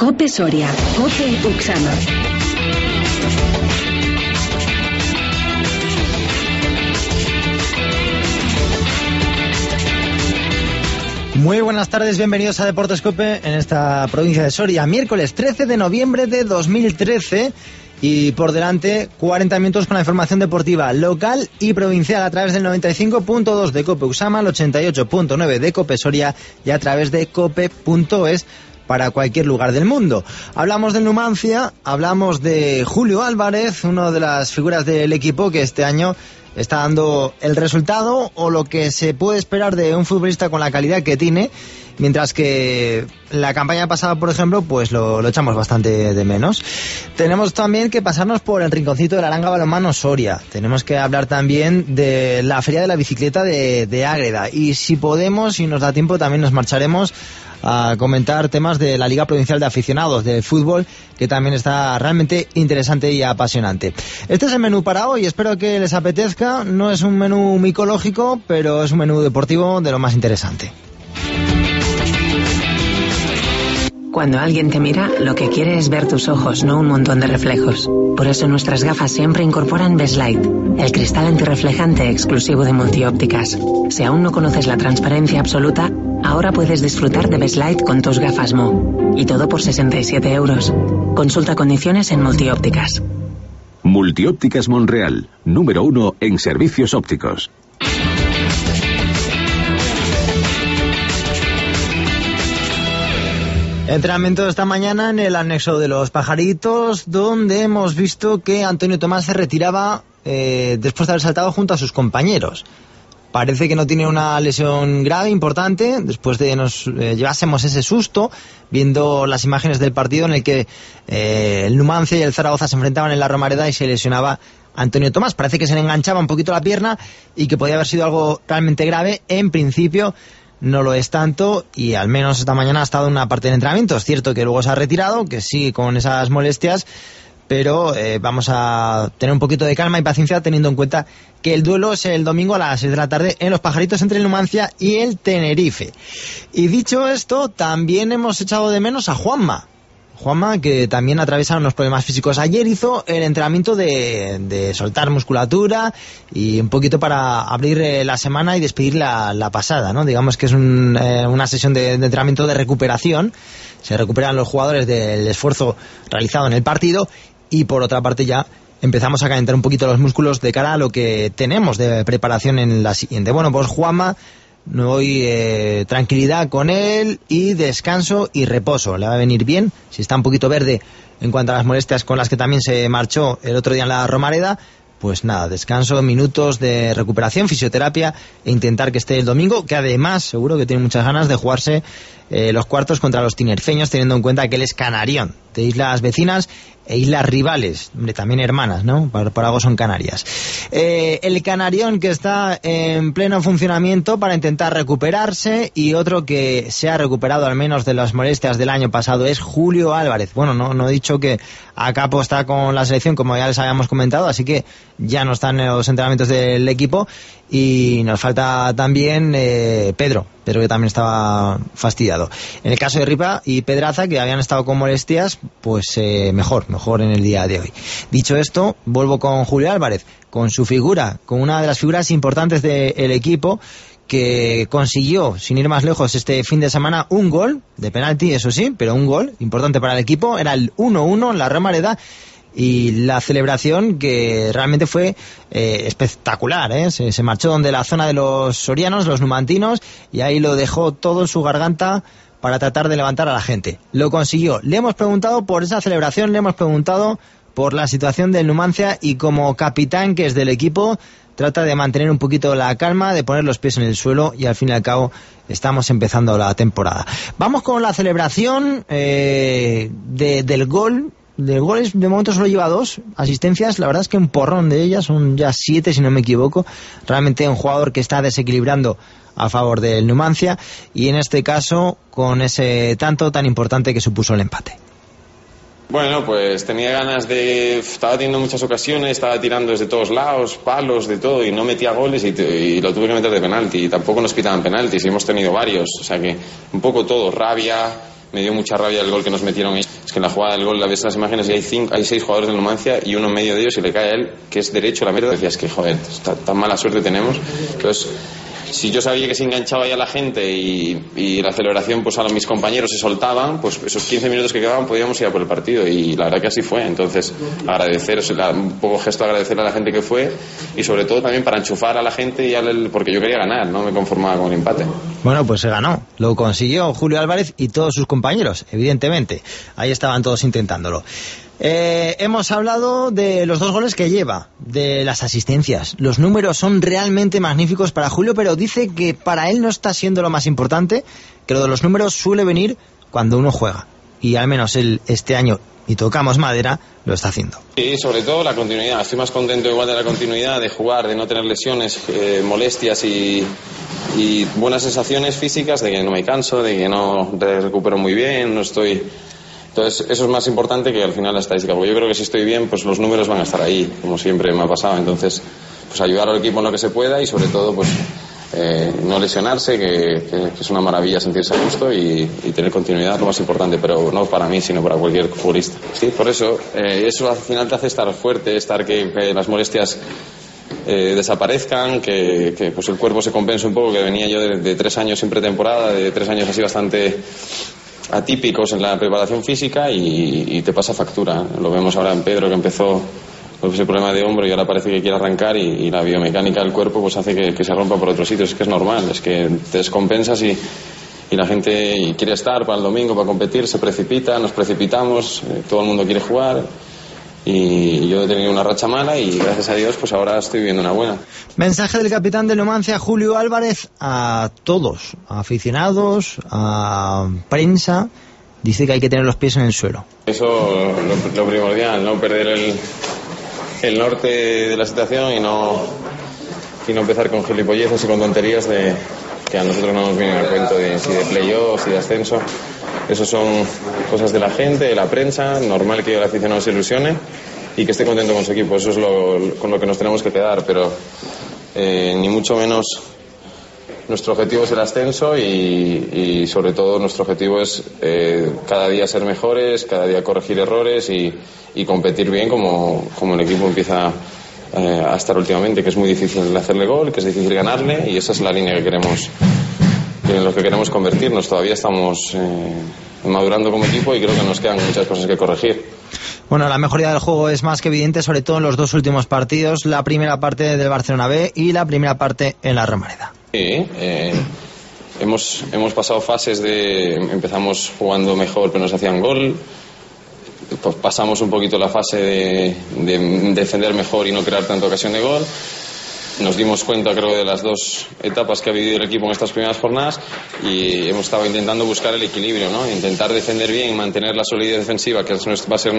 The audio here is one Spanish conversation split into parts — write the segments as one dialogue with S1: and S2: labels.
S1: COPE Soria, COPE Uxama.
S2: Muy buenas tardes, bienvenidos a Deportes COPE en esta provincia de Soria. Miércoles 13 de noviembre de 2013 y por delante 40 minutos con la información deportiva local y provincial a través del 95.2 de COPE Uxama, el 88.9 de COPE Soria y a través de cope.es para cualquier lugar del mundo. Hablamos del Numancia, hablamos de Julio Álvarez, una de las figuras del equipo que este año está dando el resultado o lo que se puede esperar de un futbolista con la calidad que tiene, mientras que la campaña pasada, por ejemplo, pues lo echamos bastante de menos. Tenemos también que pasarnos por el rinconcito de la Aranga Balonmano Soria. Tenemos que hablar también de la Feria de la Bicicleta de Ágreda. Y si podemos, si nos da tiempo, también nos marcharemos a comentar temas de la Liga Provincial de Aficionados de Fútbol, que también está realmente interesante y apasionante. Este es el menú para hoy, espero que les apetezca. No es un menú micológico, pero es un menú deportivo de lo más interesante.
S3: Cuando alguien te mira, lo que quiere es ver tus ojos, no un montón de reflejos. Por eso nuestras gafas siempre incorporan Bestlight, el cristal antirreflejante exclusivo de Multiópticas. Si aún no conoces la transparencia absoluta, ahora puedes disfrutar de Bestlight con tus gafas Mo. Y todo por 67 euros. Consulta condiciones en Multiópticas.
S4: Multiópticas Monreal, número 1 en servicios ópticos.
S2: Entrenamiento esta mañana en el anexo de los Pajaritos, donde hemos visto que Antonio Tomás se retiraba después de haber saltado junto a sus compañeros. Parece que no tiene una lesión grave, importante, después de nos llevásemos ese susto, viendo las imágenes del partido en el que el Numancia y el Zaragoza se enfrentaban en la Romareda y se lesionaba Antonio Tomás. Parece que se le enganchaba un poquito la pierna y que podía haber sido algo realmente grave. En principio no lo es tanto y al menos esta mañana ha estado en una parte del entrenamiento. Es cierto que luego se ha retirado, que sigue con esas molestias, pero vamos a tener un poquito de calma y paciencia teniendo en cuenta que el duelo es el domingo a las 6 de la tarde en Los Pajaritos entre el Numancia y el Tenerife. Y dicho esto, también hemos echado de menos a Juanma, que también atraviesa unos problemas físicos. Ayer hizo el entrenamiento de soltar musculatura y un poquito para abrir la semana y despedir la pasada, ¿no? Digamos que es una sesión de entrenamiento de recuperación. Se recuperan los jugadores del esfuerzo realizado en el partido y por otra parte ya empezamos a calentar un poquito los músculos de cara a lo que tenemos de preparación en la siguiente. Bueno, pues Juanma, hoy tranquilidad con él y descanso y reposo. Le va a venir bien. Si está un poquito verde en cuanto a las molestias con las que también se marchó el otro día en la Romareda, pues nada, descanso, minutos de recuperación, fisioterapia e intentar que esté el domingo, que además seguro que tiene muchas ganas de jugarse los cuartos contra los tinerfeños, teniendo en cuenta que él es canarión, de islas vecinas e islas rivales, hombre, también hermanas, ¿no? Por algo son Canarias. El canarión que está en pleno funcionamiento para intentar recuperarse, y otro que se ha recuperado al menos de las molestias del año pasado es Julio Álvarez. Bueno, no he dicho que a capo está con la selección, como ya les habíamos comentado, así que ya no están en los entrenamientos del equipo, y nos falta también Pedro que también estaba fastidiado. En el caso de Ripa y Pedraza, que habían estado con molestias, pues mejor en el día de hoy. Dicho esto, vuelvo con Julio Álvarez, con su figura, con una de las figuras importantes del equipo, que consiguió, sin ir más lejos, este fin de semana un gol de penalti, eso sí, pero un gol importante para el equipo. Era el 1-1 en la Romareda, y la celebración que realmente fue espectacular, ¿eh? Se marchó donde la zona de los sorianos, los numantinos, y ahí lo dejó todo en su garganta para tratar de levantar a la gente. Lo consiguió. Le hemos preguntado por esa celebración, le hemos preguntado por la situación del Numancia, y como capitán que es del equipo, trata de mantener un poquito la calma, de poner los pies en el suelo, y al fin y al cabo estamos empezando la temporada. Vamos con la celebración del gol. De goles, de momento solo lleva 2 asistencias, la verdad es que un porrón de ellas, son ya 7 si no me equivoco. Realmente un jugador que está desequilibrando a favor del Numancia, y en este caso con ese tanto tan importante que supuso el empate.
S5: Bueno, pues tenía ganas estaba teniendo muchas ocasiones, estaba tirando desde todos lados, palos, de todo, y no metía goles, y lo tuve que meter de penalti, y tampoco nos pitaban penaltis, y hemos tenido varios, o sea que un poco todo, rabia, me dio mucha rabia el gol que nos metieron ellos. Es que en la jugada del gol, la ves las imágenes y hay 6 jugadores del Numancia y uno en medio de ellos y le cae a él, que es derecho, la mierda. Decías que, joder, tan mala suerte tenemos. Entonces, si yo sabía que se enganchaba ya la gente y la celebración, pues a mis compañeros se soltaban, pues esos 15 minutos que quedaban podíamos ir a por el partido, y la verdad que así fue. Entonces, agradecer, un poco gesto de agradecer a la gente que fue, y sobre todo también para enchufar a la gente, porque yo quería ganar, no me conformaba con el empate.
S2: Bueno, pues se ganó, lo consiguió Julio Álvarez y todos sus compañeros, evidentemente, ahí estaban todos intentándolo. Hemos hablado de los 2 goles que lleva, de las asistencias. Los números son realmente magníficos para Julio, pero dice que para él no está siendo lo más importante, que lo de los números suele venir cuando uno juega. Y al menos él este año, y tocamos madera, lo está haciendo.
S5: Sí, sobre todo la continuidad. Estoy más contento igual de la continuidad, de jugar, de no tener lesiones, molestias y buenas sensaciones físicas, de que no me canso, de que no recupero muy bien, no estoy... Entonces, eso es más importante que al final la estadística, porque yo creo que si estoy bien, pues los números van a estar ahí, como siempre me ha pasado. Entonces, pues ayudar al equipo en lo que se pueda y sobre todo, pues no lesionarse, que es una maravilla sentirse a gusto y tener continuidad, lo más importante, pero no para mí, sino para cualquier futbolista. Sí, por eso, eso al final te hace estar fuerte, que las molestias desaparezcan, que pues el cuerpo se compense un poco, que venía yo de 3 años sin pretemporada, de 3 años así bastante atípicos en la preparación física, y te pasa factura. Lo vemos ahora en Pedro, que empezó con ese problema de hombro y ahora parece que quiere arrancar, y la biomecánica del cuerpo pues hace que se rompa por otros sitios. Es que es normal, es que te descompensas y la gente quiere estar para el domingo, para competir, se precipita, nos precipitamos, todo el mundo quiere jugar. Y yo he tenido una racha mala y gracias a Dios pues ahora estoy viviendo una buena.
S2: Mensaje del capitán del Numancia, Julio Álvarez, a todos, a aficionados, a prensa. Dice que hay que tener los pies en el suelo.
S5: Eso lo primordial, no perder el norte de la situación y no empezar con gilipolleces y con tonterías que a nosotros no nos vienen a cuento de playoffs y de ascenso. Eso son cosas de la gente, de la prensa. Normal que el aficionado se ilusione y que esté contento con su equipo. Eso es con lo que nos tenemos que quedar, pero ni mucho menos nuestro objetivo es el ascenso y sobre todo nuestro objetivo es cada día ser mejores, cada día corregir errores y competir bien como el equipo empieza a estar últimamente, que es muy difícil hacerle gol, que es difícil ganarle, y esa es la línea en lo que queremos convertirnos. Todavía estamos madurando como equipo y creo que nos quedan muchas cosas que corregir.
S2: Bueno, la mejoría del juego es más que evidente, sobre todo en los 2 últimos partidos, la primera parte del Barcelona B y la primera parte en la Romareda. Sí,
S5: hemos pasado fases empezamos jugando mejor pero nos hacían gol, pues pasamos un poquito la fase de defender mejor y no crear tanta ocasión de gol. Nos dimos cuenta, creo, de las 2 etapas que ha vivido el equipo en estas primeras jornadas y hemos estado intentando buscar el equilibrio, ¿no? Intentar defender bien, mantener la solidez defensiva, que va a ser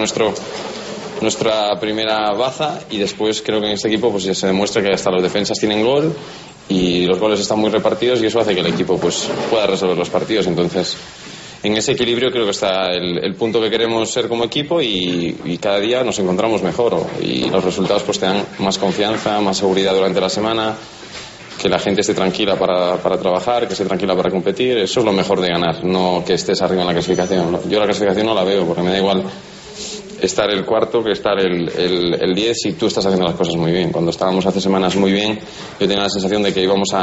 S5: nuestra primera baza, y después creo que en este equipo pues ya se demuestra que hasta los defensas tienen gol y los goles están muy repartidos y eso hace que el equipo pues pueda resolver los partidos. Entonces, en ese equilibrio creo que está el punto que queremos ser como equipo y cada día nos encontramos mejor y los resultados pues te dan más confianza, más seguridad durante la semana, que la gente esté tranquila para trabajar, que esté tranquila para competir. Eso es lo mejor de ganar, no que estés arriba en la clasificación. Yo la clasificación no la veo porque me da igual estar el cuarto que estar el 10 si tú estás haciendo las cosas muy bien. Cuando estábamos hace semanas muy bien, yo tenía la sensación de que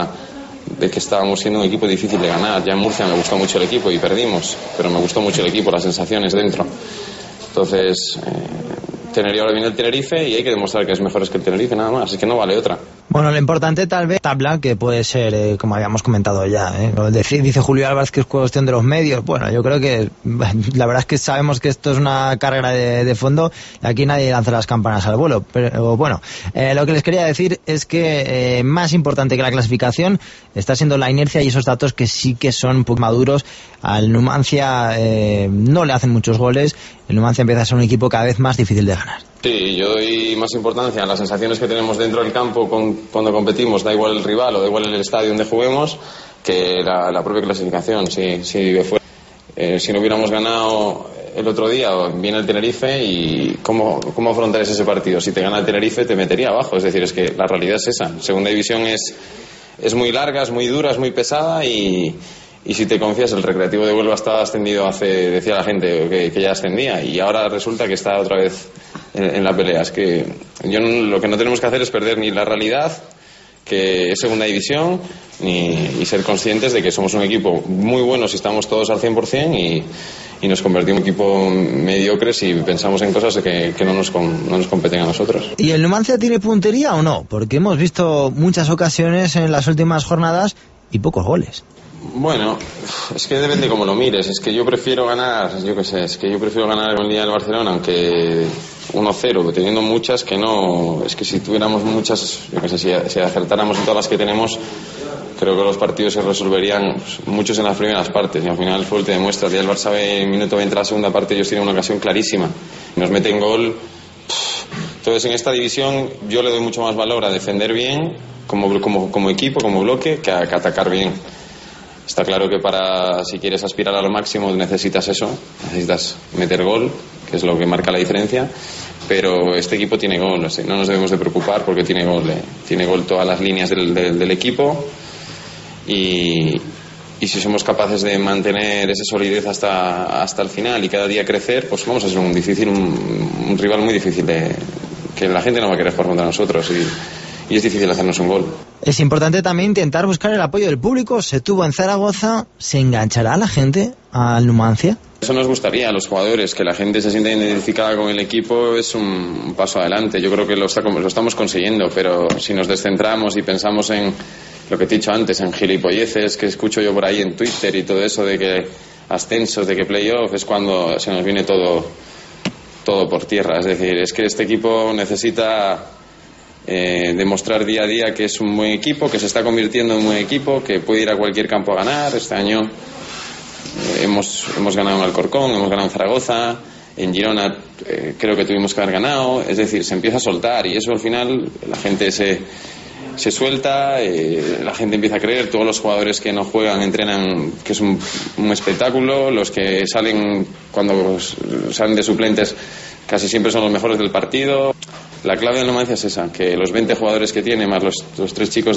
S5: estábamos siendo un equipo difícil de ganar. Ya en Murcia me gustó mucho el equipo y perdimos, pero me gustó mucho el equipo, las sensaciones dentro. Entonces, ahora viene el Tenerife y hay que demostrar que es mejor que el Tenerife, nada más, es que no vale otra.
S2: Bueno, lo importante tal vez tabla, que puede ser, como habíamos comentado ya, dice Julio Álvarez que es cuestión de los medios. Bueno, yo creo que la verdad es que sabemos que esto es una carrera de fondo y aquí nadie lanza las campanas al vuelo. Pero bueno, lo que les quería decir es que más importante que la clasificación está siendo la inercia y esos datos que sí que son un poco maduros. Al Numancia no le hacen muchos goles, el Numancia empieza a ser un equipo cada vez más difícil de ganar.
S5: Sí, yo doy más importancia a las sensaciones que tenemos dentro del campo cuando competimos, da igual el rival o da igual el estadio donde juguemos, que la propia clasificación. Si no hubiéramos ganado el otro día, viene el Tenerife y ¿cómo afrontarías ese partido? Si te gana el Tenerife te metería abajo, es decir, es que la realidad es esa. Segunda división es muy larga, es muy dura, es muy pesada y y si te confías, el Recreativo de Huelva estaba ascendido decía la gente que ya ascendía, y ahora resulta que está otra vez en la pelea. Es que lo que no tenemos que hacer es perder ni la realidad, que es segunda división, y ser conscientes de que somos un equipo muy bueno si estamos todos al 100%, y nos convertimos en un equipo mediocre si pensamos en cosas que no nos competen a nosotros.
S2: ¿Y el Numancia tiene puntería o no? Porque hemos visto muchas ocasiones en las últimas jornadas y pocos goles.
S5: Bueno, es que depende cómo lo mires. Es que yo prefiero ganar, yo prefiero ganar con el día del Barcelona, aunque 1-0, teniendo muchas que no. Es que si tuviéramos muchas, si acertáramos en todas las que tenemos, creo que los partidos se resolverían, muchos en las primeras partes, y al final el fútbol te demuestra. El día del Barça en minuto 20 de la segunda parte ellos tienen una ocasión clarísima, nos meten gol. Entonces en esta división yo le doy mucho más valor a defender bien como equipo, como bloque, que a atacar bien. Está claro que si quieres aspirar a lo máximo necesitas meter gol, que es lo que marca la diferencia, pero este equipo tiene gol, no nos debemos de preocupar porque tiene gol todas las líneas del equipo, y si somos capaces de mantener esa solidez hasta el final y cada día crecer, pues vamos a ser un rival muy difícil, que la gente no va a querer jugar contra nosotros, y es difícil hacernos un gol.
S2: Es importante también intentar buscar el apoyo del público. Se tuvo en Zaragoza. ¿Se enganchará la gente al Numancia?
S5: Eso nos gustaría a los jugadores, que la gente se sienta identificada con el equipo. Es un paso adelante. Yo creo que lo estamos consiguiendo, pero si nos descentramos y pensamos en lo que te he dicho antes, en gilipolleces que escucho yo por ahí en Twitter y todo eso de que ascensos, de que playoff, es cuando se nos viene todo por tierra. Es decir, es que este equipo necesita demostrar día a día que es un buen equipo, que se está convirtiendo en un buen equipo, que puede ir a cualquier campo a ganar. Este año hemos ganado en Alcorcón, hemos ganado en Zaragoza, en Girona creo que tuvimos que haber ganado. Es decir, se empieza a soltar, y eso al final la gente se suelta, la gente empieza a creer. Todos los jugadores que no juegan entrenan, que es un espectáculo. Los que cuando salen de suplentes casi siempre son los mejores del partido. La clave del Numancia es esa, que los 20 jugadores que tiene, más los 3 chicos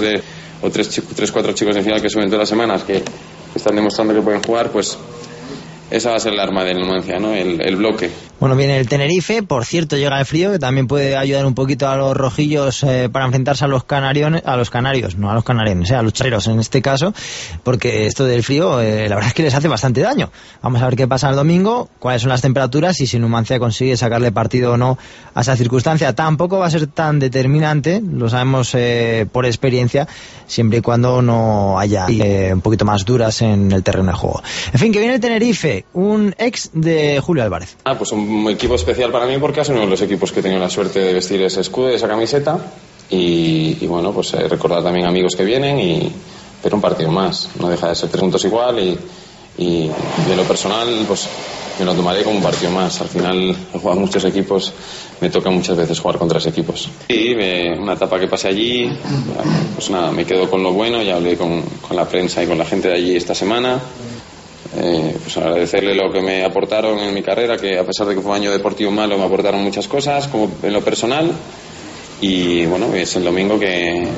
S5: 4 chicos de final que suben todas las semanas, que están demostrando que pueden jugar, pues esa va a ser el arma del Numancia, ¿no? El bloque.
S2: Bueno, viene el Tenerife, por cierto, llega el frío, que también puede ayudar un poquito a los rojillos para enfrentarse a los canarios, no a los canarios, a los charreros en este caso, porque esto del frío, la verdad es que les hace bastante daño. Vamos a ver qué pasa el domingo, cuáles son las temperaturas y si Numancia consigue sacarle partido o no a esa circunstancia. Tampoco va a ser tan determinante, lo sabemos por experiencia, siempre y cuando no haya un poquito más duras en el terreno de juego. En fin, que viene el Tenerife, un ex de Julio Álvarez.
S5: Pues un equipo especial para mí, porque es uno de los equipos que he tenido la suerte de vestir ese escudo, esa camiseta, y bueno, pues recordar también amigos que vienen, pero un partido más, no deja de ser 3 puntos igual, y de lo personal pues me lo tomaré como un partido más. Al final he jugado muchos equipos, me toca muchas veces jugar contra esos equipos. Y una etapa que pasé allí, pues nada, me quedo con lo bueno. Ya hablé con la prensa y con la gente de allí esta semana. Pues agradecerle lo que me aportaron en mi carrera, que a pesar de que fue un año deportivo malo, me aportaron muchas cosas, como en lo personal. Y bueno, es el domingo que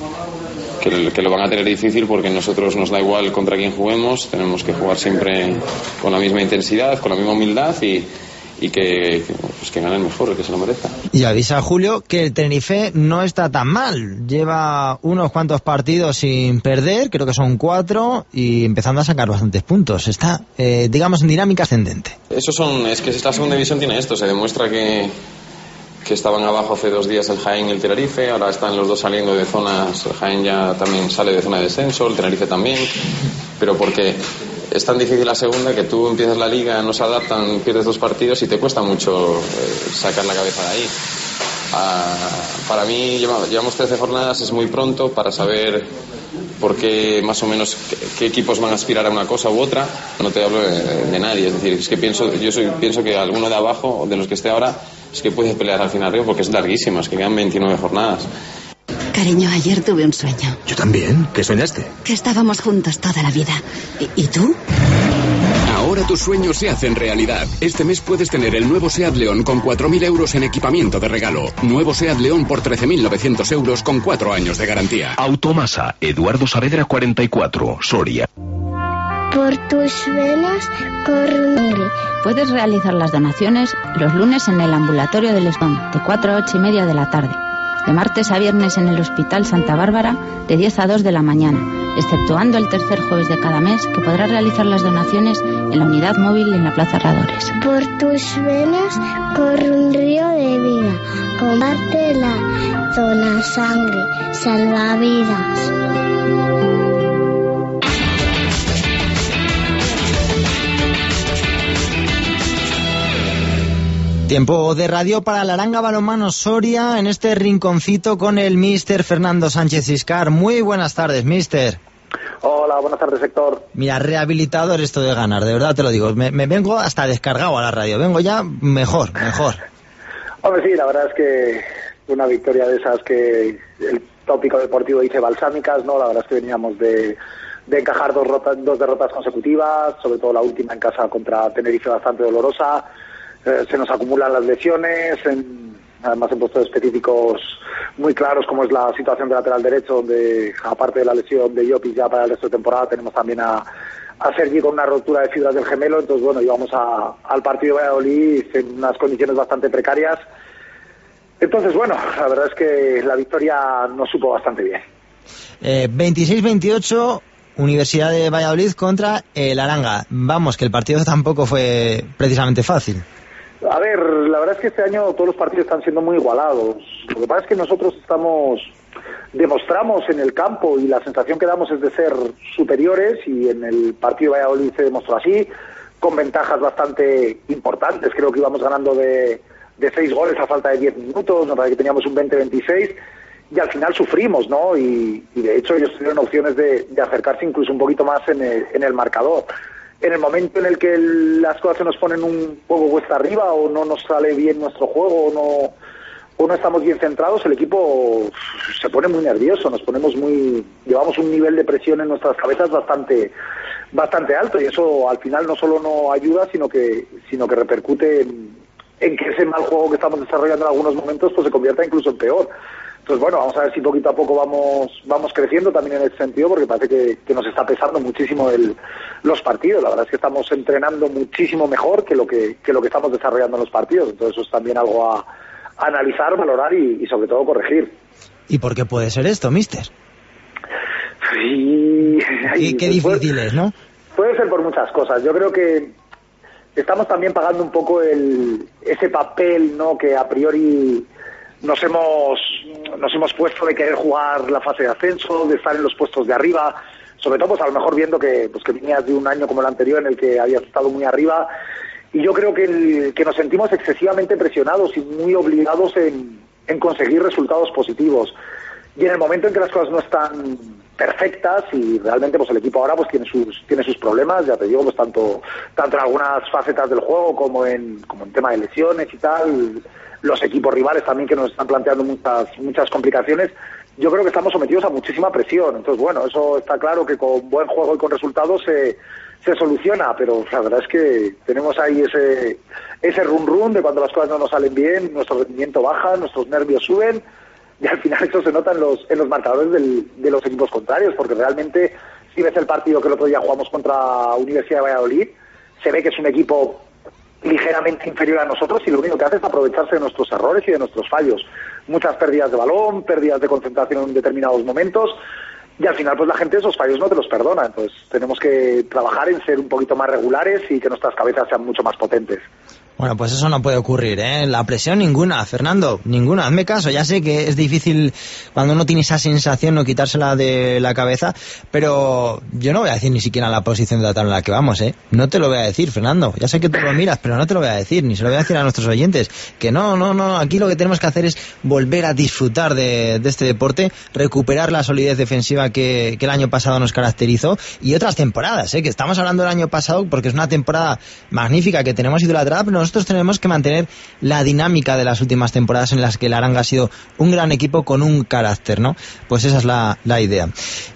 S5: lo van a tener difícil, porque nosotros nos da igual contra quién juguemos, tenemos que jugar siempre con la misma intensidad, con la misma humildad, y que gane el mejor, el que se lo merezca.
S2: Y avisa a Julio que el Tenerife no está tan mal, lleva unos cuantos partidos sin perder, creo que son 4, y empezando a sacar bastantes puntos. Está, digamos, en dinámica ascendente.
S5: Es que esta segunda división tiene esto, se demuestra que estaban abajo hace 2 días el Jaén y el Tenerife, ahora están los dos saliendo de zonas. El Jaén ya también sale de zona de descenso, el Tenerife también, pero porque es tan difícil la segunda que tú empiezas la liga, no se adaptan, pierdes 2 partidos y te cuesta mucho sacar la cabeza de ahí. Para mí llevamos 13 jornadas, es muy pronto para saber por qué, más o menos, qué equipos van a aspirar a una cosa u otra. No te hablo de nadie, es decir, es que pienso que alguno de abajo, de los que esté ahora, es que puede pelear al final, porque es larguísimo, es que quedan 29 jornadas.
S1: Cariño, ayer tuve un sueño.
S6: Yo también. ¿Qué soñaste?
S1: Que estábamos juntos toda la vida. ¿Y tú?
S7: Ahora tus sueños se hacen realidad. Este mes puedes tener el nuevo SEAT León con 4.000 euros en equipamiento de regalo. Nuevo SEAT León por 13.900 euros con 4 años de garantía.
S8: Automasa, Eduardo Saavedra 44, Soria.
S6: Por tus venas corre sangre.
S8: Puedes realizar las donaciones los lunes en el ambulatorio del Escón, de 4 a 8 y media de la tarde. De martes a viernes en el Hospital Santa Bárbara, de 10 a 2 de la mañana, exceptuando el tercer jueves de cada mes, que podrás realizar las donaciones en la unidad móvil en la Plaza Herradores.
S6: Por tus venas corre un río de vida. Comparte la dona sangre, salvavidas.
S2: Tiempo de radio para la Aranga Balonmano Soria en este rinconcito con el míster Fernando Sánchez Iscar. Muy buenas tardes, míster.
S9: Hola, buenas tardes, Héctor.
S2: Mira, rehabilitador esto de ganar, de verdad te lo digo. Me vengo hasta descargado a la radio, vengo ya mejor.
S9: Hombre, sí, la verdad es que una victoria de esas que el tópico deportivo dice balsámicas, ¿no? La verdad es que veníamos de encajar dos derrotas consecutivas, sobre todo la última en casa contra Tenerife bastante dolorosa. Se nos acumulan las lesiones, además en puestos específicos muy claros, como es la situación de lateral derecho, donde aparte de la lesión de Llopis ya para el resto de temporada tenemos también a Sergi con una rotura de fibras del gemelo. Entonces, bueno, íbamos al partido de Valladolid en unas condiciones bastante precarias. Entonces, bueno, la verdad es que la victoria nos supo bastante bien.
S2: 26-28, Universidad de Valladolid contra el Aranga. Vamos, que el partido tampoco fue precisamente fácil.
S9: A ver, la verdad es que este año todos los partidos están siendo muy igualados. Lo que pasa es que nosotros demostramos en el campo, y la sensación que damos es de ser superiores, y en el partido de Valladolid se demostró así, con ventajas bastante importantes. Creo que íbamos ganando de 6 goles a falta de 10 minutos, nos parece que teníamos un 20-26, y al final sufrimos, ¿no? Y de hecho ellos tuvieron opciones de acercarse incluso un poquito más en el marcador. En el momento en el que las cosas se nos ponen un poco cuesta arriba, o no nos sale bien nuestro juego, o no estamos bien centrados, el equipo se pone muy nervioso, llevamos un nivel de presión en nuestras cabezas bastante alto, y eso al final no solo no ayuda, sino que repercute en que ese mal juego que estamos desarrollando en algunos momentos pues se convierta incluso en peor. Entonces, bueno, vamos a ver si poquito a poco vamos creciendo también en ese sentido, porque parece que nos está pesando muchísimo los partidos. La verdad es que estamos entrenando muchísimo mejor que lo que estamos desarrollando en los partidos. Entonces, eso es también algo a analizar, valorar y sobre todo corregir.
S2: ¿Y por qué puede ser esto, míster?
S9: Y
S2: qué difícil es, ¿no?
S9: Puede ser por muchas cosas. Yo creo que estamos también pagando un poco ese papel, ¿no?, que a priori nos hemos puesto de querer jugar la fase de ascenso, de estar en los puestos de arriba, sobre todo pues a lo mejor viendo que venías de un año como el anterior en el que habías estado muy arriba, y yo creo que nos sentimos excesivamente presionados y muy obligados en conseguir resultados positivos. Y en el momento en que las cosas no están perfectas, y realmente pues el equipo ahora pues tiene sus problemas, ya te digo, pues tanto en algunas facetas del juego como en tema de lesiones y tal, los equipos rivales también que nos están planteando muchas complicaciones. Yo creo que estamos sometidos a muchísima presión. Entonces, bueno, eso está claro que con buen juego y con resultados se soluciona, pero la verdad es que tenemos ahí ese run de cuando las cosas no nos salen bien, nuestro rendimiento baja, nuestros nervios suben, y al final eso se nota en los marcadores de los equipos contrarios, porque realmente si ves el partido que el otro día jugamos contra Universidad de Valladolid, se ve que es un equipo ligeramente inferior a nosotros, y lo único que hace es aprovecharse de nuestros errores y de nuestros fallos. Muchas pérdidas de balón, pérdidas de concentración en determinados momentos, y al final pues la gente esos fallos no te los perdona. Entonces tenemos que trabajar en ser un poquito más regulares y que nuestras cabezas sean mucho más potentes.
S2: Bueno, pues eso no puede ocurrir, ¿eh? La presión ninguna, Fernando, ninguna. Hazme caso, ya sé que es difícil cuando uno tiene esa sensación no quitársela de la cabeza, pero yo no voy a decir ni siquiera la posición de la tabla en la que vamos, ¿eh? No te lo voy a decir, Fernando. Ya sé que tú lo miras, pero no te lo voy a decir, ni se lo voy a decir a nuestros oyentes. Que no. Aquí lo que tenemos que hacer es volver a disfrutar de este deporte, recuperar la solidez defensiva que el año pasado nos caracterizó, y otras temporadas, ¿eh? Que estamos hablando del año pasado porque es una temporada magnífica que tenemos idolatrada, pero nosotros tenemos que mantener la dinámica de las últimas temporadas en las que el Aranga ha sido un gran equipo con un carácter, ¿no? Pues esa es la idea.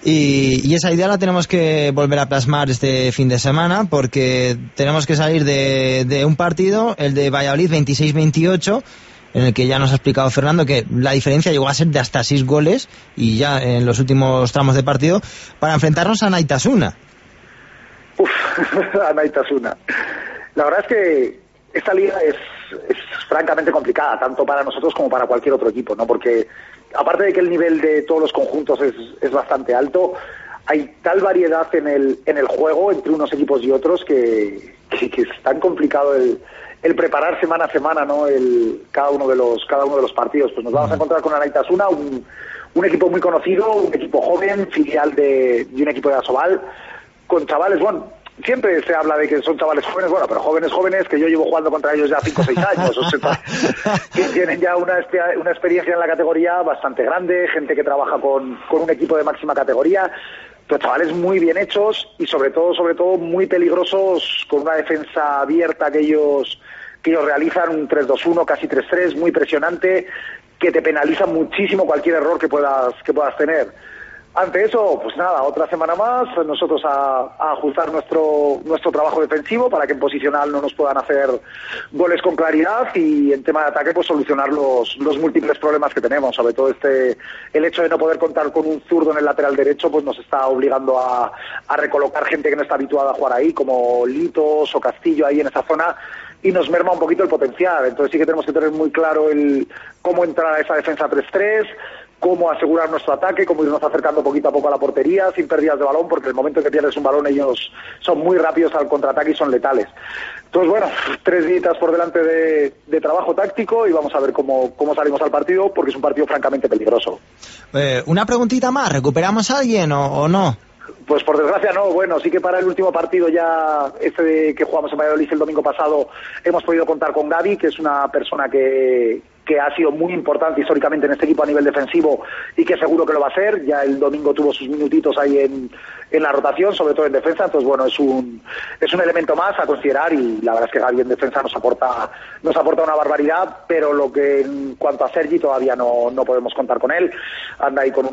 S2: Y esa idea la tenemos que volver a plasmar este fin de semana, porque tenemos que salir de un partido, el de Valladolid 26-28, en el que ya nos ha explicado Fernando que la diferencia llegó a ser de hasta 6 goles, y ya en los últimos tramos de partido, para enfrentarnos a Naitasuna.
S9: Anaitasuna. La verdad es que esta liga es francamente complicada, tanto para nosotros como para cualquier otro equipo, ¿no? Porque aparte de que el nivel de todos los conjuntos es bastante alto, hay tal variedad en el juego entre unos equipos y otros que es tan complicado el preparar semana a semana, ¿no? Cada uno de los partidos. Pues nos vamos a encontrar con Anaitasuna, un equipo muy conocido, un equipo joven, filial de un equipo de Asobal, con chavales, bueno, siempre se habla de que son chavales jóvenes, bueno, pero jóvenes que yo llevo jugando contra ellos ya 5 o 6 años, o sea, que tienen ya una experiencia en la categoría bastante grande, gente que trabaja con un equipo de máxima categoría, pero chavales muy bien hechos y sobre todo muy peligrosos, con una defensa abierta que ellos realizan, un 3-2-1, casi 3-3, muy presionante, que te penaliza muchísimo cualquier error que puedas tener. Ante eso, pues nada, otra semana más, nosotros a ajustar nuestro trabajo defensivo para que en posicional no nos puedan hacer goles con claridad, y en tema de ataque pues solucionar los múltiples problemas que tenemos, sobre todo el hecho de no poder contar con un zurdo en el lateral derecho pues nos está obligando a recolocar gente que no está habituada a jugar ahí, como Litos o Castillo ahí en esa zona, y nos merma un poquito el potencial. Entonces sí que tenemos que tener muy claro cómo entrar a esa defensa 3-3, cómo asegurar nuestro ataque, cómo irnos acercando poquito a poco a la portería sin pérdidas de balón, porque el momento en que pierdes un balón ellos son muy rápidos al contraataque y son letales. Entonces, bueno, 3 días por delante de trabajo táctico y vamos a ver cómo salimos al partido, porque es un partido francamente peligroso.
S2: Una preguntita más, ¿recuperamos a alguien o no?
S9: Pues por desgracia no, bueno, sí que para el último partido ya, que jugamos en Valladolid el domingo pasado, hemos podido contar con Gaby, que es una persona que ha sido muy importante históricamente en este equipo a nivel defensivo y que seguro que lo va a hacer. Ya el domingo tuvo sus minutitos ahí en la rotación, sobre todo en defensa, entonces bueno, es un elemento más a considerar, y la verdad es que Gaby en defensa nos aporta una barbaridad, pero lo que en cuanto a Sergi todavía no podemos contar con él. Anda ahí con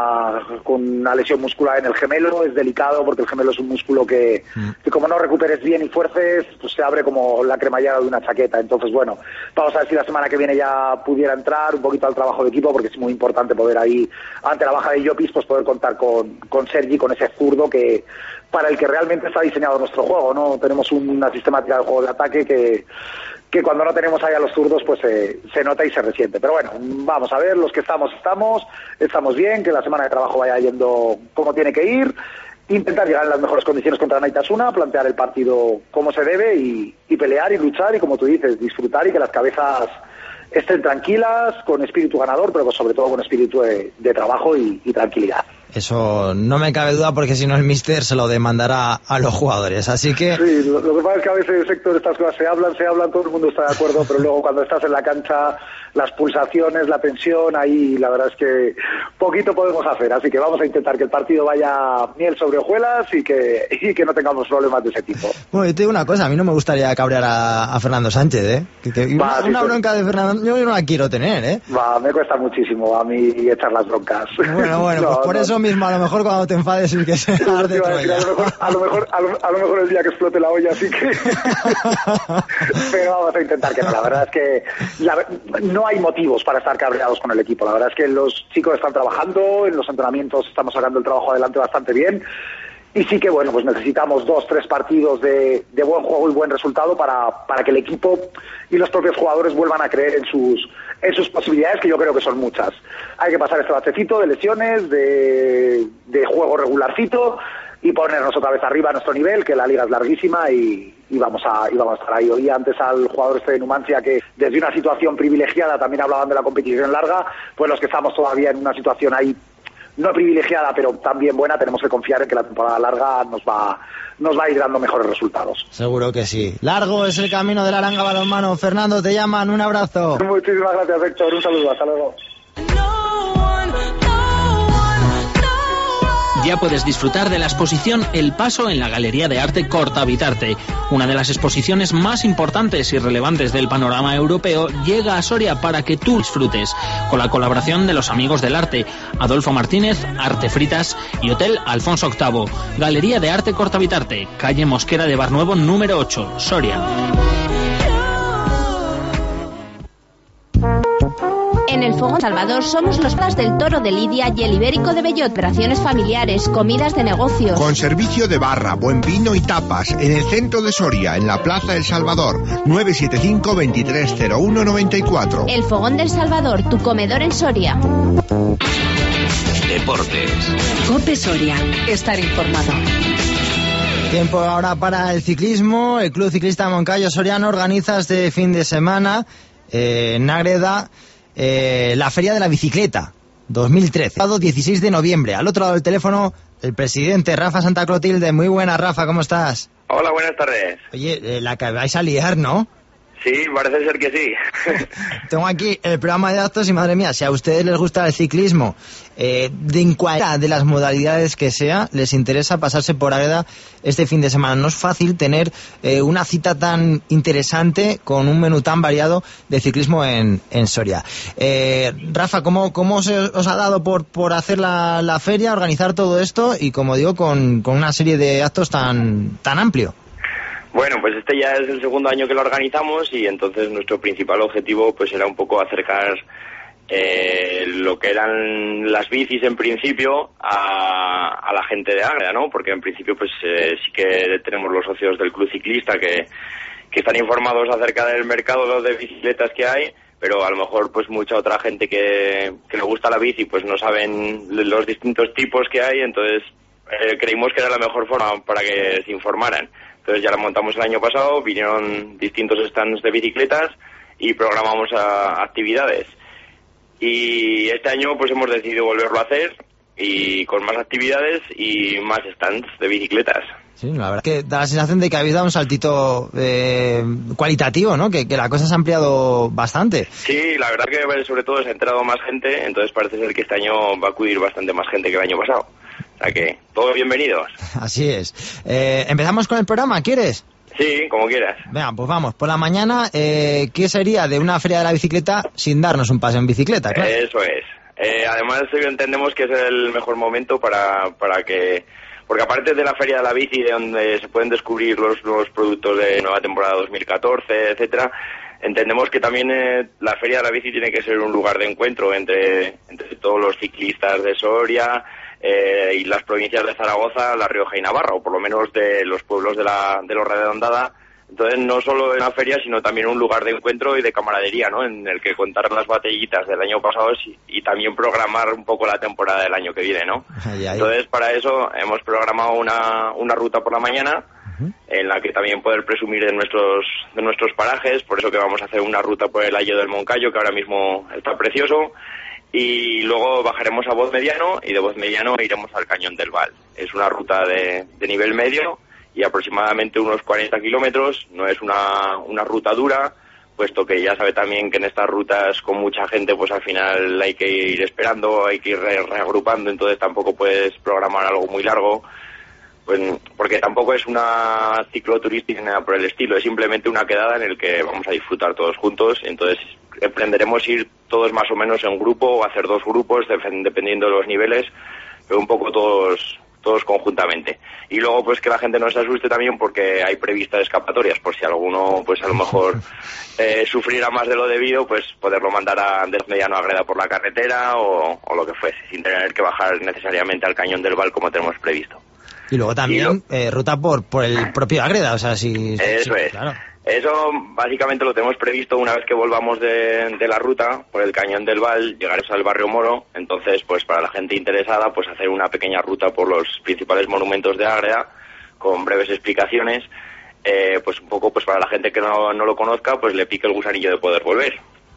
S9: una lesión muscular en el gemelo, es delicado porque el gemelo es un músculo que como no recuperes bien y fuerces, pues se abre como la cremallera de una chaqueta. Entonces bueno, vamos a ver si la semana que viene ya pudiera entrar un poquito al trabajo de equipo, porque es muy importante poder ahí, ante la baja de Llopis, pues poder contar con Sergi, con ese zurdo que para el que realmente está diseñado nuestro juego, ¿no? Tenemos una sistemática de juego de ataque que cuando no tenemos ahí a los zurdos pues se nota y se resiente. Pero bueno, vamos a ver, los que estamos bien, que la semana de trabajo vaya yendo como tiene que ir, intentar llegar en las mejores condiciones contra Anaitasuna, plantear el partido como se debe y pelear y luchar y, como tú dices, disfrutar, y que las cabezas estén tranquilas, con espíritu ganador, pero sobre todo con espíritu de trabajo y tranquilidad.
S2: Eso no me cabe duda, porque si no el míster se lo demandará a los jugadores, así que...
S9: Sí, lo que pasa es que a veces, Héctor, estas cosas se hablan, todo el mundo está de acuerdo, pero luego cuando estás en la cancha, las pulsaciones, la tensión, ahí la verdad es que poquito podemos hacer, así que vamos a intentar que el partido vaya miel sobre hojuelas y que no tengamos problemas de ese tipo.
S2: Bueno, yo te digo una cosa, a mí no me gustaría cabrear a Fernando Sánchez, ¿eh? Una bronca de Fernando yo no la quiero tener, ¿eh?
S9: Me cuesta muchísimo a mí echar las broncas.
S2: Bueno, pues por eso mismo, a lo mejor cuando te enfades y que se arde Troya.
S9: A lo mejor el día que explote la olla, así que... Pero vamos a intentar que no. La verdad es que no hay motivos para estar cabreados con el equipo. La verdad es que los chicos están trabajando, en los entrenamientos estamos sacando el trabajo adelante bastante bien. Y sí que, bueno, pues necesitamos 2-3 partidos de buen juego y buen resultado para que el equipo y los propios jugadores vuelvan a creer en sus posibilidades, que yo creo que son muchas. Hay que pasar este bachecito de lesiones, de juego regularcito, y ponernos otra vez arriba a nuestro nivel, que la liga es larguísima, y vamos a estar ahí. Oí antes al jugador de Numancia que desde una situación privilegiada también hablaban de la competición larga, pues los que estamos todavía en una situación ahí no privilegiada, pero también buena, tenemos que confiar en que la temporada larga nos va a ir dando mejores resultados.
S2: Seguro que sí. Largo es el camino del Aranga Balonmano. Fernando, te llaman, un abrazo.
S9: Muchísimas gracias, Héctor, un saludo, hasta luego.
S10: Ya puedes disfrutar de la exposición El Paso en la Galería de Arte Cortavitarte. Una de las exposiciones más importantes y relevantes del panorama europeo llega a Soria para que tú disfrutes, con la colaboración de los amigos del arte, Adolfo Martínez, Arte Fritas y Hotel Alfonso VIII. Galería de Arte Cortavitarte, calle Mosquera de Barnuevo número 8, Soria.
S11: En En el Fogón Salvador somos los Plas del Toro de Lidia y el Ibérico de Bellot. Operaciones familiares, comidas de negocios.
S12: Con servicio de barra, buen vino y tapas. En el centro de Soria, en la Plaza El Salvador. 975 2301 94.
S11: El Fogón del Salvador, tu comedor en Soria.
S7: Deportes.
S13: COPE Soria. Estar informado.
S2: Tiempo ahora para el ciclismo. El Club Ciclista Moncayo Soriano organiza este fin de semana en Ágreda la Feria de la Bicicleta 2013, sábado 16 de noviembre. Al otro lado del teléfono, el presidente Rafa Santa Clotilde. Muy buenas, Rafa, ¿cómo estás?
S14: Hola, buenas tardes.
S2: Oye, la que vais a liar, ¿no?
S14: Sí, parece ser que sí.
S2: Tengo aquí el programa de actos y madre mía, si a ustedes les gusta el ciclismo, de cualquiera de las modalidades que sea, les interesa pasarse por Ágreda este fin de semana. No es fácil tener una cita tan interesante con un menú tan variado de ciclismo en Soria. Rafa, ¿cómo os ha dado por hacer la feria, organizar todo esto y, como digo, con una serie de actos tan amplio?
S14: Bueno, pues este ya es el segundo año que lo organizamos y entonces nuestro principal objetivo pues era un poco acercar lo que eran las bicis en principio a la gente de Ágreda, ¿no? Porque en principio pues sí que tenemos los socios del Club Ciclista que están informados acerca del mercado de bicicletas que hay, pero a lo mejor pues mucha otra gente que le gusta la bici pues no saben los distintos tipos que hay, entonces creímos que era la mejor forma para que se informaran. Entonces ya la montamos el año pasado, vinieron distintos stands de bicicletas y programamos actividades. Y este año pues hemos decidido volverlo a hacer y con más actividades y más stands de bicicletas.
S2: Sí, la verdad es que da la sensación de que habéis dado un saltito cualitativo, ¿no? Que la cosa se ha ampliado bastante.
S14: Sí, la verdad que sobre todo se ha enterado más gente, entonces parece ser que este año va a acudir bastante más gente que el año pasado. O sea que, todos bienvenidos.
S2: Así es. ¿Empezamos con el programa? ¿Quieres?
S14: Sí, como quieras.
S2: Venga, pues vamos. Por la mañana, ¿qué sería de una feria de la bicicleta sin darnos un paseo en bicicleta? Claro.
S14: Eso es. Además, entendemos que es el mejor momento para que... Porque aparte de la feria de la bici, de donde se pueden descubrir los nuevos productos de nueva temporada 2014, etcétera, entendemos que también la feria de la bici tiene que ser un lugar de encuentro entre todos los ciclistas de Soria y las provincias de Zaragoza, La Rioja y Navarra, o por lo menos de los pueblos de los Redondada. Entonces, no solo una feria, sino también un lugar de encuentro y de camaradería, ¿no? En el que contar las batallitas del año pasado y también programar un poco la temporada del año que viene, ¿no? Entonces, para eso hemos programado una ruta por la mañana, en la que también poder presumir de nuestros parajes. Por eso que vamos a hacer una ruta por el Ayo del Moncayo, que ahora mismo está precioso. Y luego bajaremos a Voz Mediano y de Voz Mediano iremos al Cañón del Val. Es una ruta de nivel medio y aproximadamente unos 40 kilómetros. No es una ruta dura, puesto que ya sabe también que en estas rutas con mucha gente pues al final hay que ir esperando, hay que ir reagrupando, entonces tampoco puedes programar algo muy largo, pues porque tampoco es una cicloturística ni nada por el estilo, es simplemente una quedada en el que vamos a disfrutar todos juntos. Entonces emprenderemos ir todos más o menos en grupo o hacer dos grupos dependiendo de los niveles, pero un poco todos conjuntamente. Y luego pues que la gente no se asuste también porque hay previstas escapatorias, por si alguno pues a lo mejor sufriera más de lo debido, pues poderlo mandar de Mediano a Ágreda por la carretera o lo que fuese, sin tener que bajar necesariamente al Cañón del Val como tenemos previsto.
S2: Y luego también ruta por el propio Ágreda, o sea,
S14: Eso es. Claro. Eso básicamente lo tenemos previsto una vez que volvamos de la ruta por el Cañón del Val, llegaremos al barrio Moro. Entonces, pues para la gente interesada, pues hacer una pequeña ruta por los principales monumentos de Ágreda con breves explicaciones, pues un poco pues para la gente que no lo conozca, pues le pique el gusanillo de poder volver.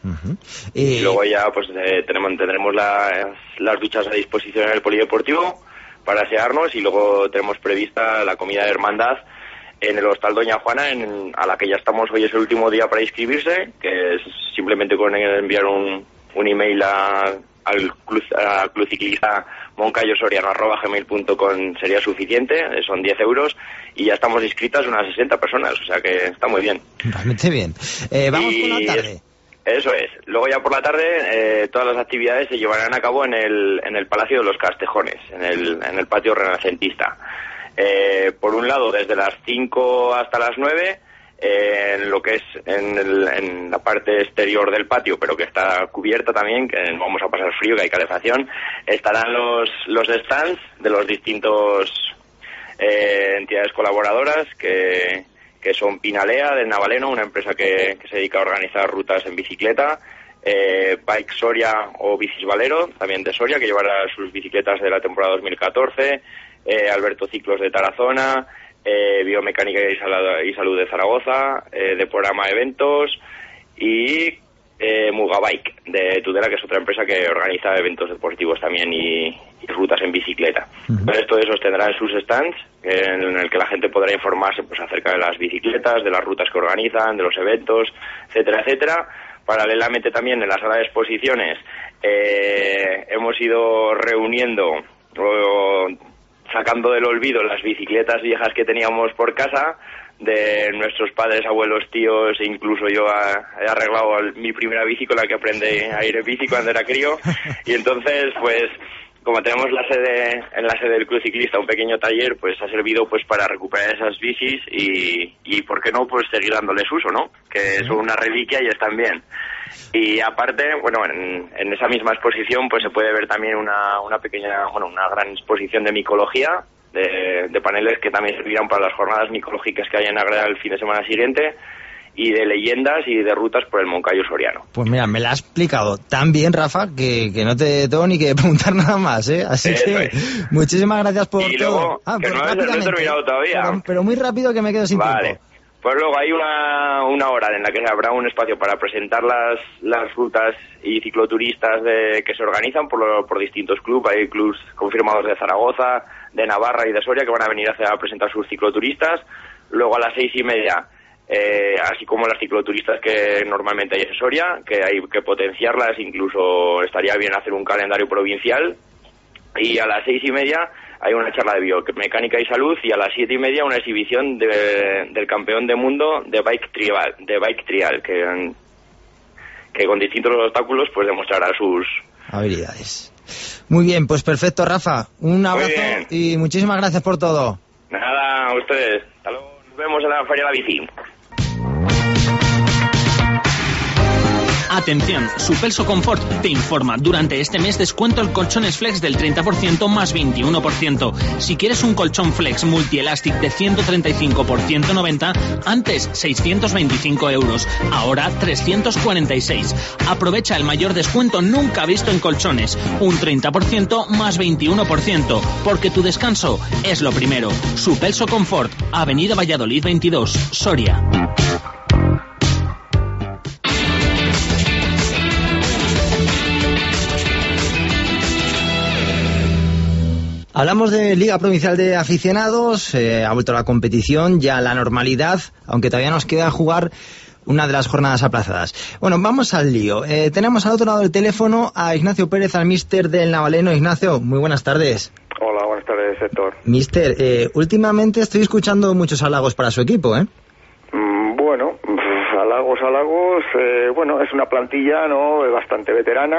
S14: Y luego ya pues tendremos las duchas a disposición en el polideportivo para asearnos y luego tenemos prevista la comida de hermandad en el Hostal Doña Juana, a la que ya estamos. Hoy es el último día para inscribirse, que es simplemente con enviar un email al Club Ciclista moncayosoriano@gmail.com sería suficiente, son 10 euros y ya estamos inscritas unas 60 personas, o sea que está muy bien.
S2: Realmente bien. Vamos por la tarde.
S14: Eso es. Luego ya por la tarde todas las actividades se llevarán a cabo en el Palacio de los Castejones, en el patio renacentista. Por un lado, desde las 5 hasta las 9 en lo que es en la parte exterior del patio, pero que está cubierta también, que vamos a pasar frío, que hay calefacción, estarán los stands de los distintos entidades colaboradoras que son Pinalea del Navaleno, una empresa que se dedica a organizar rutas en bicicleta, Bike Soria o Bicis Valero, también de Soria, que llevará sus bicicletas de la temporada 2014, Alberto Ciclos de Tarazona, Biomecánica y Salud de Zaragoza, de Programa Eventos, y Mugabike de Tudela, que es otra empresa que organiza eventos deportivos también y rutas en bicicleta. Entonces, todo eso tendrán sus stands en el que la gente podrá informarse pues acerca de las bicicletas, de las rutas que organizan, de los eventos, etcétera, etcétera. Paralelamente también en la sala de exposiciones hemos ido reuniendo o sacando del olvido las bicicletas viejas que teníamos por casa, de nuestros padres, abuelos, tíos, e incluso yo he arreglado mi primera bici con la que aprendí a ir en bici cuando era crío. Y entonces, pues, como tenemos en la sede del Club Ciclista un pequeño taller, pues ha servido pues para recuperar esas bicis y por qué no, pues seguir dándoles uso, ¿no? Que son una reliquia y están bien. Y aparte, bueno, en esa misma exposición pues se puede ver también una gran exposición de micología, de paneles que también servirán para las jornadas micológicas que hay en Ágreda el fin de semana siguiente, y de leyendas y de rutas por el Moncayo Soriano.
S2: Pues mira, me la has explicado tan bien, Rafa, que no te tengo ni que preguntar nada más, ¿eh? Así que muchísimas gracias por
S14: y luego,
S2: todo.
S14: que no he terminado todavía.
S2: Pero muy rápido, que me quedo sin tiempo.
S14: Pues luego hay una hora en la que habrá un espacio para presentar las rutas y cicloturistas que se organizan por distintos clubes. Hay clubes confirmados de Zaragoza, de Navarra y de Soria que van a venir a presentar sus cicloturistas. Luego a las 6:30, así como las cicloturistas que normalmente hay en Soria, que hay que potenciarlas, incluso estaría bien hacer un calendario provincial. Y a las 6:30 hay una charla de biomecánica y salud, y a las 7:30 una exhibición del campeón del mundo de bike trial, que con distintos obstáculos pues demostrará sus
S2: habilidades. Muy bien, pues perfecto, Rafa. Un abrazo y muchísimas gracias por todo.
S14: Nada, a ustedes. Hasta luego. Nos vemos en la Feria de la Bici.
S10: Atención, Supelso Confort te informa. Durante este mes descuento el colchones Flex del 30% más 21%. Si quieres un colchón Flex Multielastic de 135 por 190, antes 625 euros, ahora 346. Aprovecha el mayor descuento nunca visto en colchones, un 30% más 21%, porque tu descanso es lo primero. Supelso Confort, Avenida Valladolid 22, Soria.
S2: Hablamos de Liga Provincial de Aficionados, ha vuelto la competición, ya la normalidad, aunque todavía nos queda jugar una de las jornadas aplazadas. Bueno, vamos al lío. Tenemos al otro lado del teléfono a Ignacio Pérez, al míster del Navaleno. Ignacio, muy buenas tardes.
S15: Hola, buenas tardes, Héctor.
S2: Míster, últimamente estoy escuchando muchos halagos para su equipo, ¿eh?
S15: Bueno, halagos, bueno, es una plantilla, ¿no?, bastante veterana,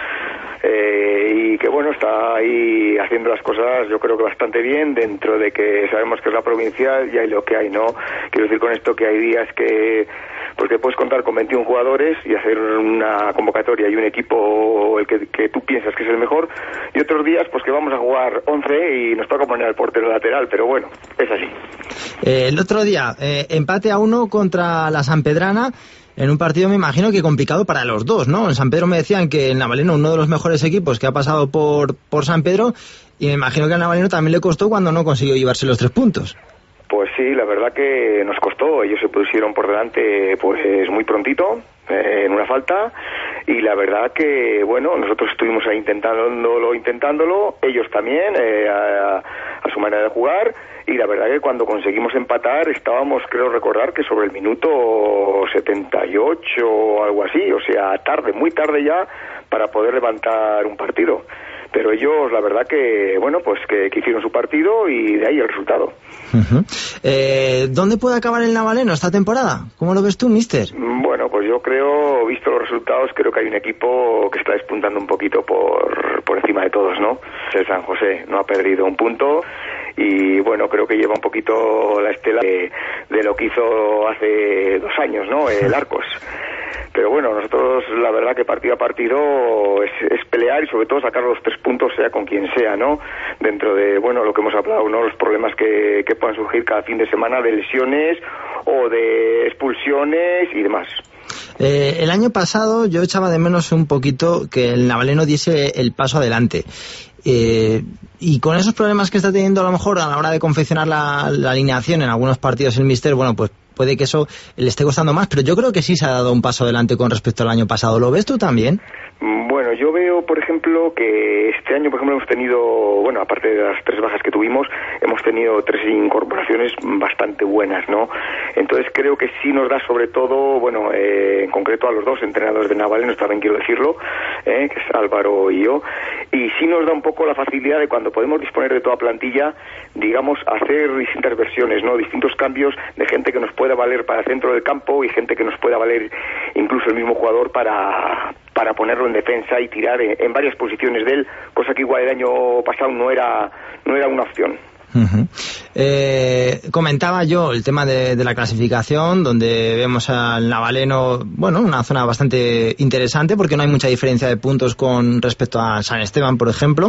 S15: y que bueno, está ahí haciendo las cosas yo creo que bastante bien, dentro de que sabemos que es la provincial y hay lo que hay, ¿no? Quiero decir con esto que hay días que puedes contar con 21 jugadores y hacer una convocatoria y un equipo el que tú piensas que es el mejor, y otros días pues que vamos a jugar 11 y nos toca poner al portero lateral, pero bueno, es así.
S2: El otro día, empate a 1 contra la Sanpedrana, en un partido me imagino que complicado para los dos, ¿no? En San Pedro me decían que el Navaleno, uno de los mejores equipos que ha pasado por San Pedro, y me imagino que al Navaleno también le costó cuando no consiguió llevarse los 3 puntos.
S15: Pues sí, la verdad que nos costó. Ellos se pusieron por delante pues muy prontito, en una falta, y la verdad que, bueno, nosotros estuvimos ahí intentándolo, ellos también, a su manera de jugar, y la verdad que cuando conseguimos empatar estábamos, creo recordar, que sobre el minuto 78 o algo así, o sea, tarde, muy tarde ya, para poder levantar un partido. Pero ellos, la verdad que, bueno, pues que hicieron su partido y de ahí el resultado.
S2: ¿Dónde puede acabar el Navaleno esta temporada? ¿Cómo lo ves tú, míster?
S15: Bueno, pues yo creo, visto los resultados, creo que hay un equipo que está despuntando un poquito por encima de todos, ¿no? El San José no ha perdido un punto y bueno, creo que lleva un poquito la estela de lo que hizo hace 2 años, ¿no? El Arcos. Pero bueno, nosotros la verdad que partido a partido es pelear y sobre todo sacar los 3 puntos sea con quien sea, ¿no? Dentro de, bueno, lo que hemos hablado, ¿no? Los problemas que puedan surgir cada fin de semana de lesiones o de expulsiones y demás.
S2: El año pasado yo echaba de menos un poquito que el Navaleno diese el paso adelante. Y con esos problemas que está teniendo a lo mejor a la hora de confeccionar la alineación en algunos partidos el míster, bueno, pues puede que eso le esté costando más, pero yo creo que sí se ha dado un paso adelante con respecto al año pasado. ¿Lo ves tú también?
S15: Bueno, yo veo, por ejemplo, que este año, por ejemplo, hemos tenido, bueno, aparte de las 3 bajas que tuvimos, hemos tenido 3 incorporaciones bastante buenas, ¿no? Entonces creo que sí nos da sobre todo, bueno, en concreto a los 2 entrenadores de Navaleno, también quiero decirlo, que es Álvaro y yo, y sí nos da un poco la facilidad de cuando podemos disponer de toda plantilla, digamos, hacer distintas versiones, ¿no? Distintos cambios de gente que nos pueda valer para el centro del campo y gente que nos pueda valer incluso el mismo jugador para ponerlo en defensa y tirar en varias posiciones de él, cosa que igual el año pasado no era una opción.
S2: Uh-huh. Comentaba yo el tema de la clasificación, donde vemos al Navaleno, bueno, una zona bastante interesante porque no hay mucha diferencia de puntos con respecto a San Esteban, por ejemplo,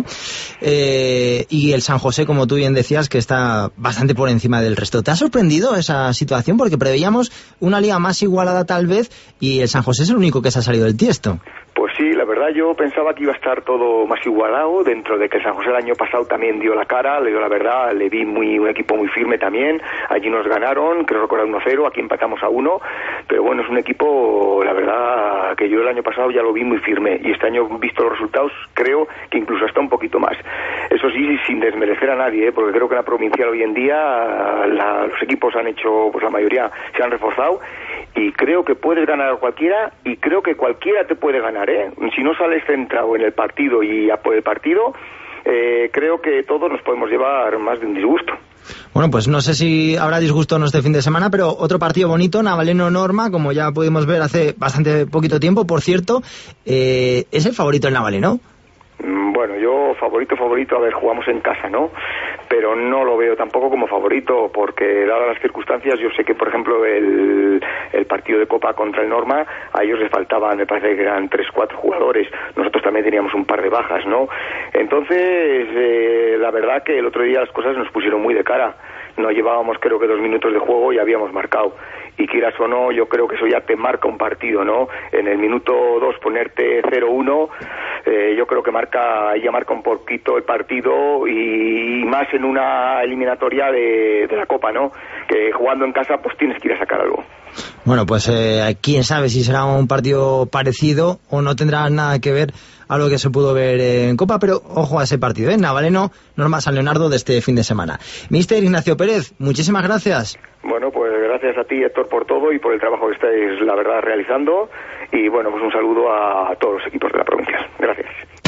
S2: y el San José, como tú bien decías, que está bastante por encima del resto. ¿Te ha sorprendido esa situación? Porque preveíamos una liga más igualada tal vez y el San José es el único que se ha salido del tiesto.
S15: Pues sí, la verdad yo pensaba que iba a estar todo más igualado, dentro de que el San José el año pasado también dio la cara, le dio la verdad, le vi un equipo muy firme también, allí nos ganaron, creo recordar 1-0, aquí empatamos a 1, pero bueno, es un equipo, la verdad, que yo el año pasado ya lo vi muy firme, y este año, visto los resultados, creo que incluso hasta un poquito más. Eso sí, sin desmerecer a nadie, porque creo que en la provincial hoy en día los equipos han hecho, pues la mayoría se han reforzado, y creo que puedes ganar a cualquiera, y creo que cualquiera te puede ganar, Si no sales centrado en el partido y a por el partido, creo que todos nos podemos llevar más de un disgusto.
S2: Bueno, pues no sé si habrá disgusto este fin de semana, pero otro partido bonito, Navaleno-Norma, como ya pudimos ver hace bastante poquito tiempo, por cierto, ¿es el favorito el Navaleno?
S15: Bueno, yo favorito, a ver, jugamos en casa, ¿no? Pero no lo veo tampoco como favorito, porque dadas las circunstancias, yo sé que, por ejemplo, el partido de Copa contra el Norma, a ellos les faltaban, me parece que eran 3-4 jugadores, nosotros también teníamos un par de bajas, ¿no? Entonces, la verdad que el otro día las cosas nos pusieron muy de cara. No llevábamos, creo que 2 minutos de juego y habíamos marcado. Y quieras o no, yo creo que eso ya te marca un partido, ¿no? En el minuto 2 ponerte 0-1, yo creo que ya marca un poquito el partido, y más en una eliminatoria de la Copa, ¿no? Que jugando en casa pues tienes que ir a sacar algo.
S2: Bueno, pues quién sabe si será un partido parecido o no tendrá nada que ver a lo que se pudo ver en Copa, pero ojo a ese partido, Navaleno, Norma San Leonardo de este fin de semana. Míster Ignacio Pérez, muchísimas gracias.
S15: Bueno, pues gracias a ti, Héctor, por todo y por el trabajo que estáis, la verdad, realizando, y bueno, pues un saludo a todos los equipos de la provincia. Gracias.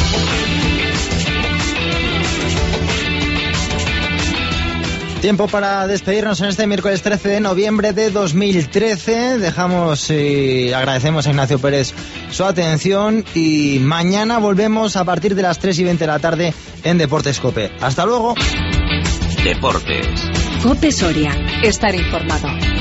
S2: Tiempo para despedirnos en este miércoles 13 de noviembre de 2013. Dejamos y agradecemos a Ignacio Pérez su atención, y mañana volvemos a partir de las 3:20 de la tarde en Deportes COPE. Hasta luego.
S4: Deportes.
S13: COPE Soria. Estar informado.